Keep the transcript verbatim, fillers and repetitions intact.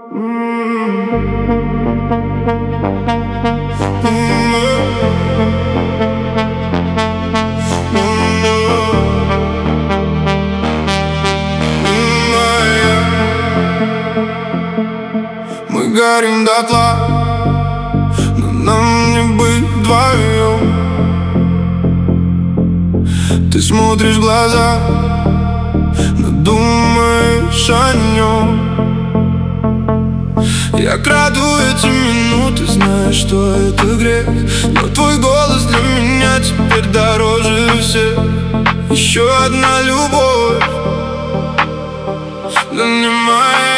Мы горим дотла, но нам не быть вдвоем. Ты смотришь в глаза, но думаешь о нем. Я краду эти минуты, знаешь, что это грех, но твой голос для меня теперь дороже всех. Еще одна любовь, да не моя.